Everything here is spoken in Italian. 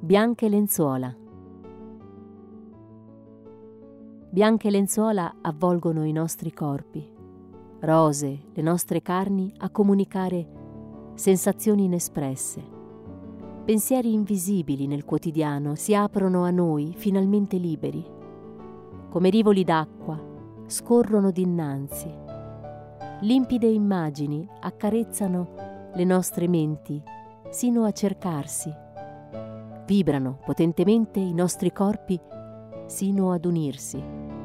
Bianche lenzuola. Bianche lenzuola avvolgono i nostri corpi, rose le nostre carni a comunicare sensazioni inespresse. Pensieri invisibili nel quotidiano si aprono a noi finalmente liberi. Come rivoli d'acqua scorrono dinanzi. Limpide immagini accarezzano le nostre menti sino a cercarsi. Vibrano potentemente i nostri corpi sino ad unirsi.